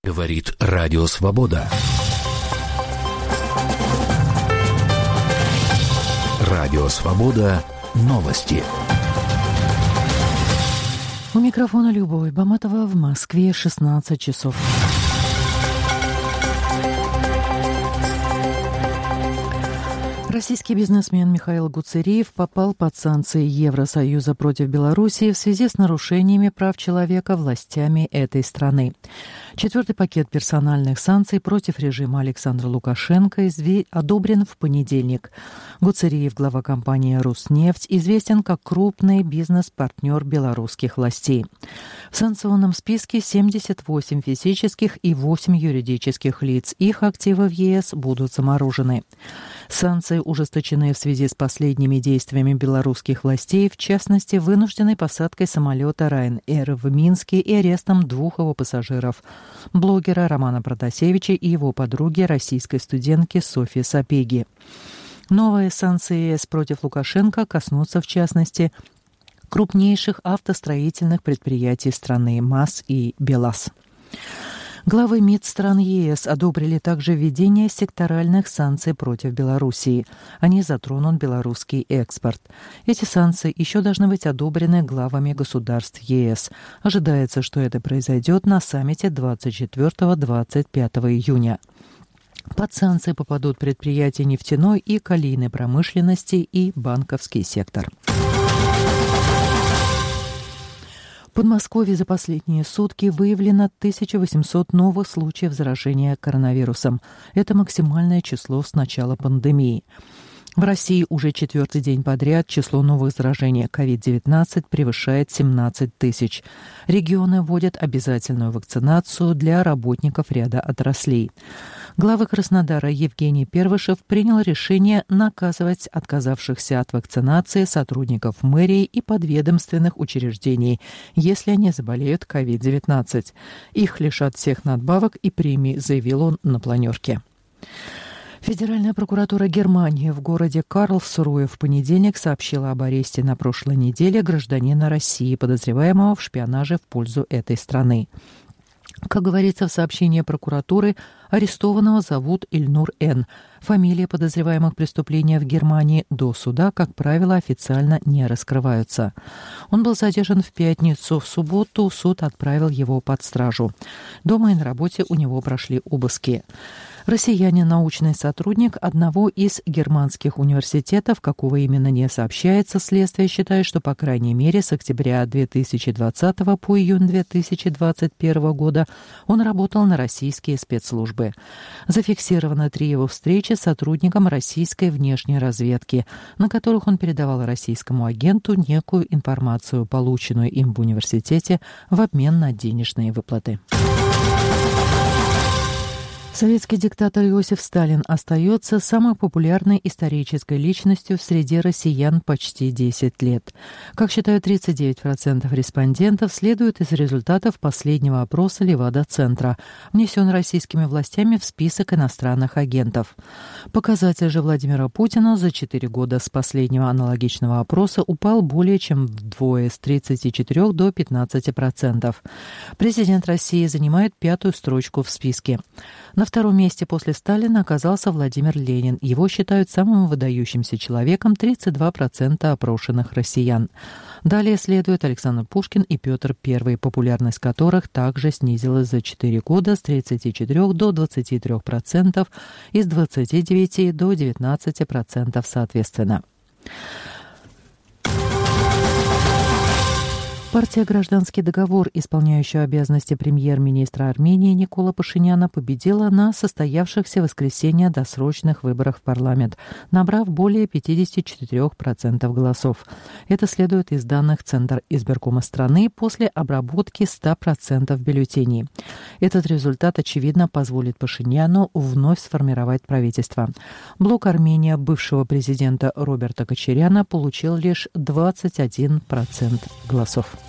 Говорит Радио Свобода. Радио Свобода. Новости. У микрофона Любовь Баматова, в Москве 16 часов. Российский бизнесмен Михаил Гуцериев попал под санкции Евросоюза против Белоруссии в связи с нарушениями прав человека властями этой страны. Четвертый пакет персональных санкций против режима Александра Лукашенко одобрен в понедельник. Гуцериев, глава компании «Руснефть», известен как крупный бизнес-партнер белорусских властей. В санкционном списке 78 физических и 8 юридических лиц. Их активы в ЕС будут заморожены. Санкции ужесточены в связи с последними действиями белорусских властей, в частности, вынужденной посадкой самолета Ryanair в Минске и арестом двух его пассажиров – блогера Романа Протасевича и его подруги, российской студентки Софьи Сапеги. Новые санкции ЕС против Лукашенко коснутся, в частности, крупнейших автостроительных предприятий страны МАЗ и БелАЗ. Главы МИД стран ЕС одобрили также введение секторальных санкций против Белоруссии. Они затронут белорусский экспорт. Эти санкции еще должны быть одобрены главами государств ЕС. Ожидается, что это произойдет на саммите 24-25 июня. Под санкции попадут предприятия нефтяной и калийной промышленности и банковский сектор. В Подмосковье за последние сутки выявлено 1800 новых случаев заражения коронавирусом. Это максимальное число с начала пандемии. В России уже четвертый день подряд число новых заражений COVID-19 превышает 17 тысяч. Регионы вводят обязательную вакцинацию для работников ряда отраслей. Глава Краснодара Евгений Первышев принял решение наказывать отказавшихся от вакцинации сотрудников мэрии и подведомственных учреждений, если они заболеют COVID-19. Их лишат всех надбавок и премий, заявил он на планерке. Федеральная прокуратура Германии в городе Карлсруэ в понедельник сообщила об аресте на прошлой неделе гражданина России, подозреваемого в шпионаже в пользу этой страны. Как говорится в сообщении прокуратуры, арестованного зовут Ильнур Н. Фамилии подозреваемых преступления в Германии до суда, как правило, официально не раскрываются. Он был задержан в пятницу. В субботу суд отправил его под стражу. Дома и на работе у него прошли обыски. Россиянин, научный сотрудник одного из германских университетов, какого именно не сообщается, следствие считает, что, по крайней мере, с октября 2020 по июнь 2021 года он работал на российские спецслужбы. Зафиксировано 3 его встречи с сотрудником российской внешней разведки, на которых он передавал российскому агенту некую информацию, полученную им в университете, в обмен на денежные выплаты. Советский диктатор Иосиф Сталин остается самой популярной исторической личностью в среде россиян почти 10 лет. Как считают 39% респондентов, следует из результатов последнего опроса Левада-центра, внесен российскими властями в список иностранных агентов. Показатель же Владимира Путина за 4 года с последнего аналогичного опроса упал более чем вдвое, с 34 до 15%. Президент России занимает 5-ю строчку в списке. На втором месте после Сталина оказался Владимир Ленин. Его считают самым выдающимся человеком 32% опрошенных россиян. Далее следуют Александр Пушкин и Петр I, популярность которых также снизилась за 4 года с 34 до 23% и с 29 до 19% соответственно. Партия «Гражданский договор», исполняющая обязанности премьер-министра Армении Никола Пашиняна, победила на состоявшихся в воскресенье досрочных выборах в парламент, набрав более 54% голосов. Это следует из данных Центра избиркома страны после обработки 100% бюллетеней. Этот результат, очевидно, позволит Пашиняну вновь сформировать правительство. Блок «Армения» бывшего президента Роберта Кочаряна получил лишь 21% голосов.